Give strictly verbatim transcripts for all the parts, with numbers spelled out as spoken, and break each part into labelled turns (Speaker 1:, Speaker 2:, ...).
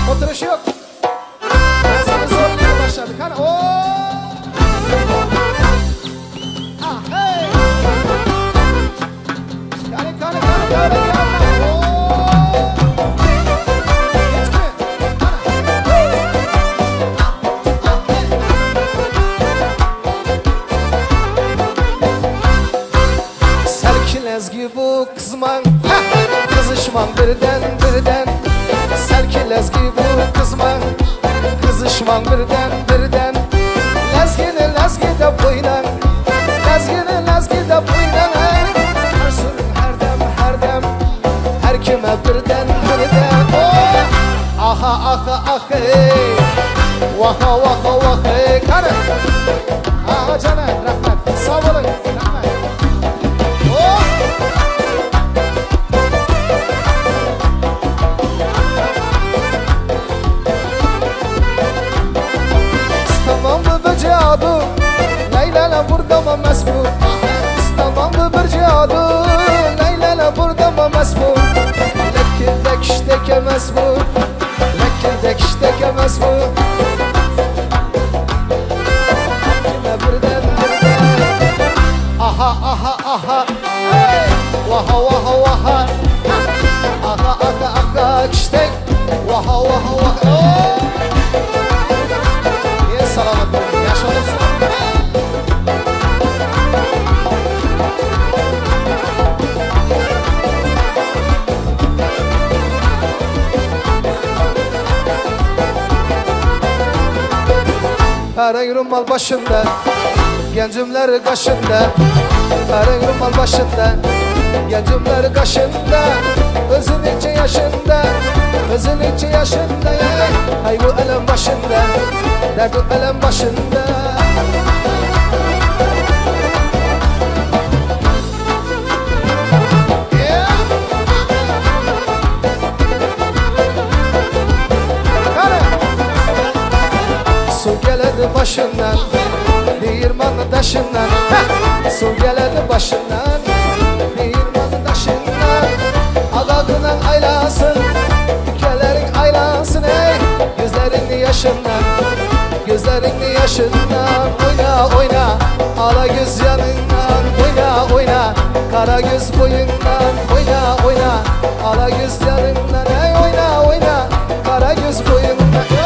Speaker 1: Oturuşu yok. Ben seni zorlayayım başladık. Hani ooo. Ah hey. Kani kani kani kani kani. Ooo. Geçme. Serkin ezgi bu kızman. Kızışman birden birden. Serkin ezgi bu kızman. Kızışman birden birden. Lezgini lezgi de buynan. Lezgini lezgi de buynan. Her sürün her dem her dem. Her kime birden birden. Oh! Aha aha aha hey. Vaha vaha vaha hey. Kanı. Aha canım rahmet. Sağ olun. Rahmet. Oh! İstemem bu bir cadu. Leyla'la burada mı mesbu? İstemem bu bir cadu. Leyla'la burada mı mesbu? Lekkildek işteke mesbu. Lekkildek işteke mesbu. Kime birden birden. Aha aha aha. Hey! Vaha vaha vaha. Aha aha aha iştek. Vaha vaha vaha. Oh! Niye salamat olun? Yaşanırsın. Karen rumal başında, gencimler kaşında. Karen rumal başında, gencimler kaşında. Özün içi yaşında, özün içi yaşında. Hay bu elem başında, derdi elem başında. Su geledi başından, değirmanı taşından. Su geledi başından, değirmanı taşından. Ağağının aylasın, ülkelerin aylasın ey. Gözlerini yaşından, gözlerini yaşından. Oyna oyna, ala göz yanından. Oyna oyna, kara göz boyundan. Oyna oyna, ala göz yanından. Ey oyna oyna, kara göz boyundan.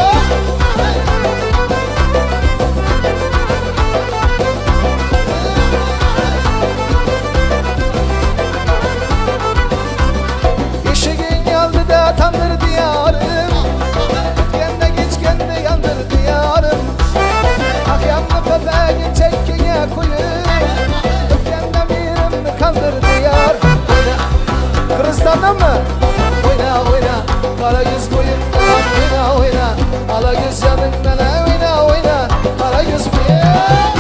Speaker 1: Tandır diyarım, gende geç gende yandır diyarım. Ak yanlı bebeğin çekkine koyun, gende mirim kandır diyar. Oyna, Kırgızistan'dan mı? Oyna oyna, kara göz boyundan. Oyna oyna, ala göz yanından. Oyna oyna, kara göz boyundan.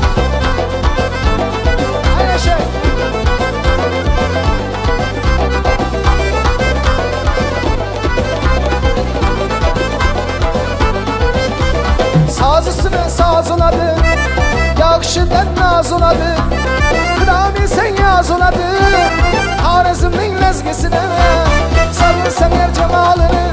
Speaker 1: Hay yaşa. Sazısını sazıladın, yakışıdan nazıladın. Kırami sen yazıladın, Harizm'in lezgisine. Sarılsam yer cemalını,